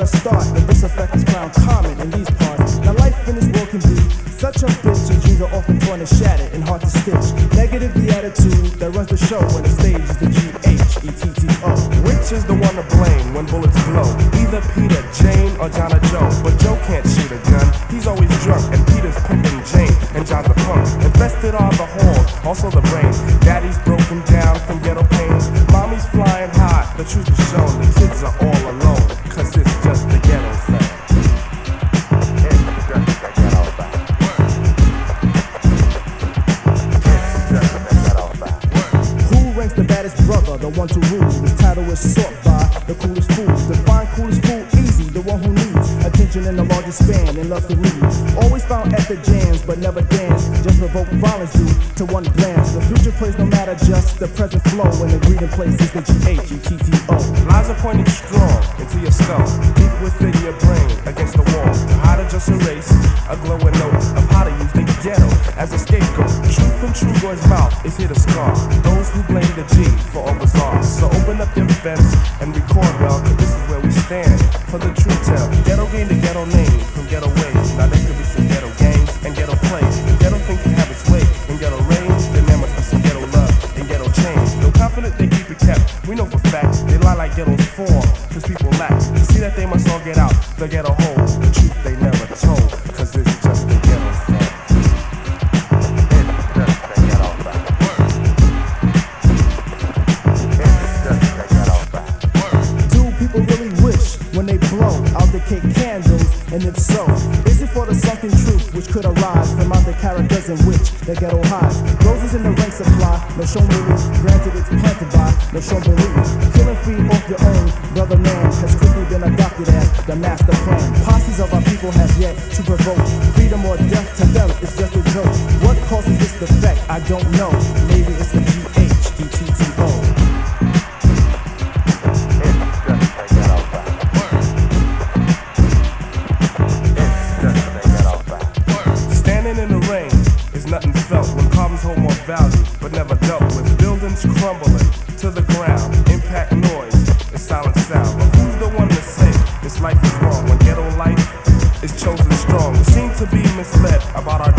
a start, but this effect is found common in these parts. Now life in this world can be such a bitch, your dreams are often torn and shattered and hard to stitch. Negative the attitude that runs the show when the stage is the G-H-E-T-T-O. Which is the one to blame when bullets blow? Either Peter, Jane, or John or Joe. But Joe can't shoot a gun, he's always drunk. And Peter's pimping Jane, and John's a punk. Infested are the halls, also the brain. Daddy's broken down from ghetto pains. Mommy's flying high, the truth is shown. The kids are all alone, cause it's just the ghetto thing. The baddest brother, the one to rule. His title is sought by the coolest fools. Define coolest fool easy, the one who needs attention in the largest span and loves to read. Always found at the jams, but never dance. Just provoke violence due to one glance. The future plays no matter, just the present flow. And the breathing place is the G-H-E-T-T-O. Lies are pointing strong into your skull, deep within your brain, against the walls. To hide or just erase a glowing note of how to use the ghetto as a scapegoat. Truth from True Boy's mouth is here to scar those who blame the G for all bizarre. So open up your fence and record well, cause this is where we stand for the true tale. Ghetto gained the ghetto name from ghetto ways. Now there could be some ghetto gangs and ghetto plays. If ghetto think can have its way in ghetto range, then there must be some ghetto love and ghetto change. Though confident they keep it kept, we know for fact they lie like ghettos form, cause people lack to see that they must all get out the ghetto hole. The truth they never told, cause it's just the ghetto thing. When they blow out the cake candles, and if so, is it for the sunken truth which could arise from out the characters in which the ghetto hides? Roses in the ranks supply, no shown relief. Granted it's planted by, no shown belief. Killing free off your own brother man has quickly been adopted as the master plan. Posses of our people have yet to provoke freedom or death. To them it's just a joke. What causes this defect? I don't know. Maybe it's the G-H-E-T-T-O. Nothing felt when problems hold more value, but never dealt with. Buildings crumbling to the ground, impact noise, and silent sound. But who's the one to say this life is wrong when ghetto life is chosen strong? We seem to be misled about our